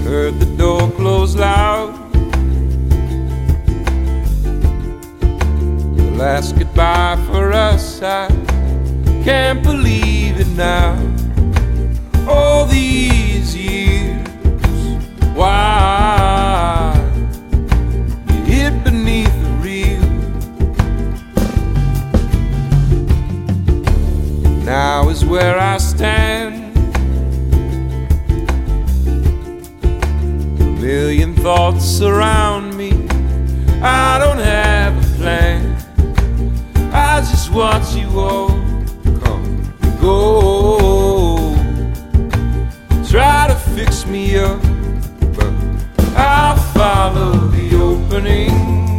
Heard the door close loud. The last goodbye for us, I can't believe it now. All these years, why you hid beneath the real? Now is where I stand. A million thoughts surround me. I don't have a plan. I just watch you all come and go. Try to fix me up, but I'll follow the opening.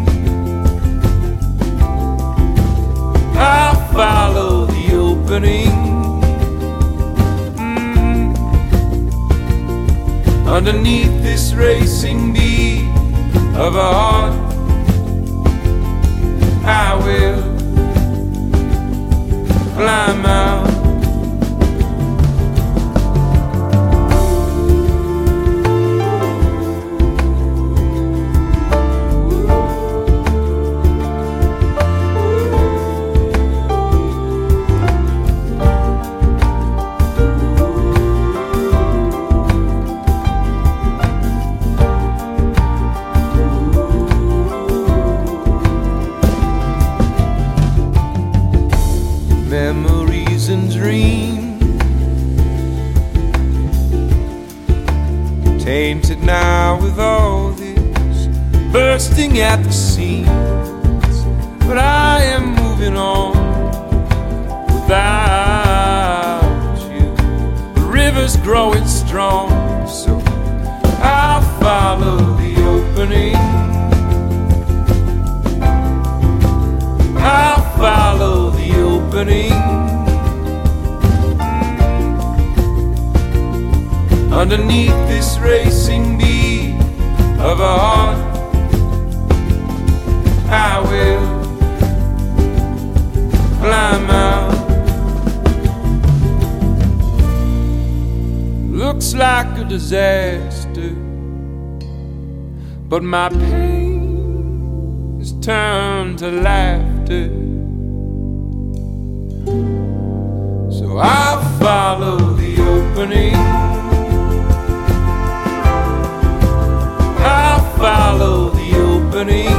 I'll follow the opening. Underneath this racing beat of a heart, I will climb out. Memories and dreams tainted now with all this bursting at the seams. But I am moving on without you. The river's growing strong, so I'll follow the opening. I'll follow the opening. Underneath this racing beat of a heart, I will climb out. Looks like a disaster, but my pain has turned to laughter. So I'll follow the opening. I'll follow the opening.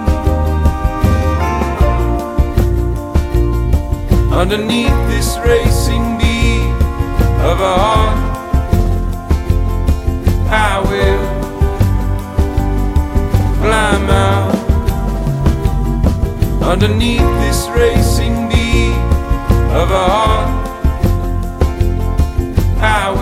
Underneath this racing beat of a heart, I will climb out. Underneath this racing beat of a heart, I will